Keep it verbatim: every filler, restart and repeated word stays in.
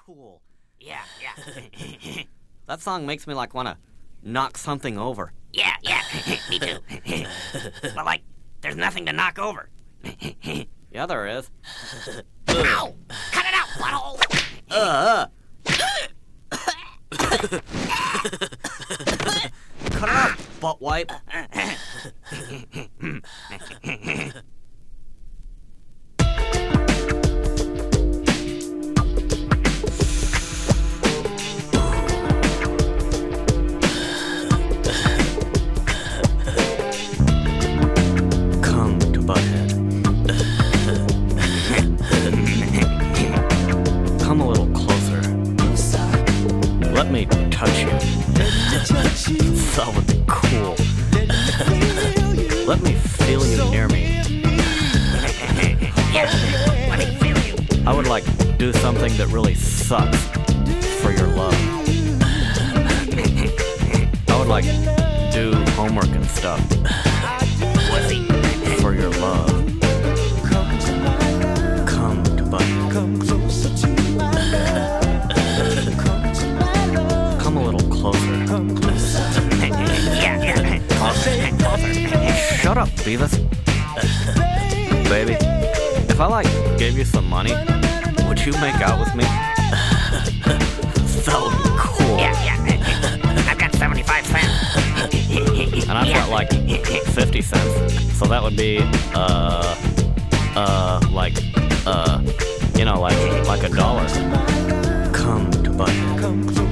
cool. Yeah, yeah. That song makes me like want to knock something over. Yeah, yeah. Me too. But like, there's nothing to knock over. Yeah, there is. Ow! Cut it out, butthole! Uh. Cut it out, butt wipe. Come to Butthead. Come a little closer. Let me touch you. That would be cool. Let me feel you near me. Yeah, let me feel you. I would like do something that really sucks for your love. I would like do homework and stuff Wussy. for your love. Come to Butthead. Come a little closer. Yeah, yeah. Closer, closer. Shut up, Beavis. Baby, if I like gave you some money, would you make out with me? That would be cool. Yeah, yeah. I've got seventy-five cents. And I've got like fifty cents. So that would be, uh, uh, like, uh, you know, like, like a dollar. Come to Butthead.